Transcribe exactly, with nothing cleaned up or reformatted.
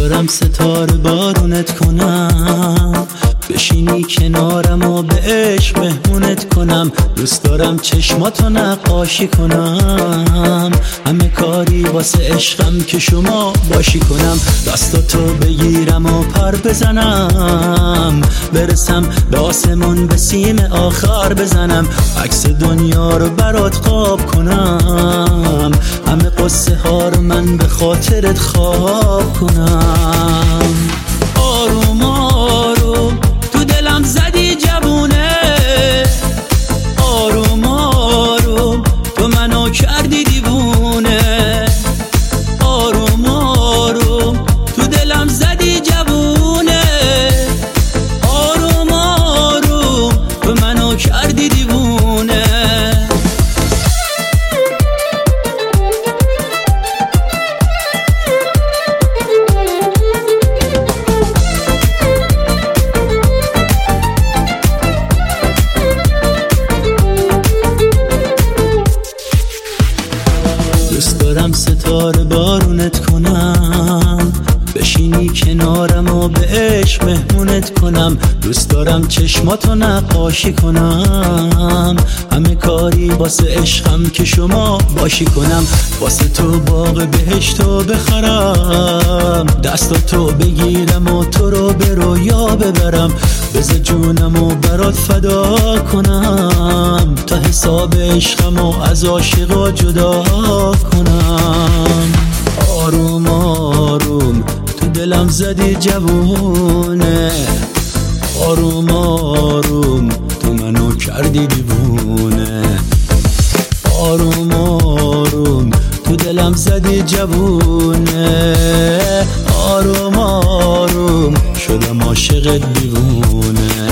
دارم ستاره بارونت کنم، بشینی کنارم و به عشق مهمونت کنم. دوست دارم چشماتو نقاشی کنم، همه کاری واسه عشقم که شما باشی کنم. دستاتو بگیرم و پر بزنم، برسم به آسمون به سیم آخر بزنم. عکس دنیا رو برات خواب کنم، همه قصه ها رو من به خاطرت خواب کنم. آروم آروم تو دلم زدی جوونه، آروم آروم تو منو کردی دیوونه. آروم آروم تو دلم زدی جوونه، آروم آروم تو منو کردی دیوونه. دوست دارم ستاره بارونت کنم، بشینی کنارم و به عشق مهمونت کنم. دوست دارم چشماتو نقاشی کنم، همه کاری واسه عشقم که شما باشی کنم. واسه تو باغ بهشتو بخرم، دستاتو بگیرم و تو رو به رویا ببرم. بذار جونم و برات فدا کنم، تا حساب عشقم و از عاشقا جدا کنم. آروم آروم تو دلم زدی جوونه، آروم آروم تو منو کردی دیوونه. آروم آروم تو دلم زدی جوونه، آروم آروم شدم عاشق دیوونه.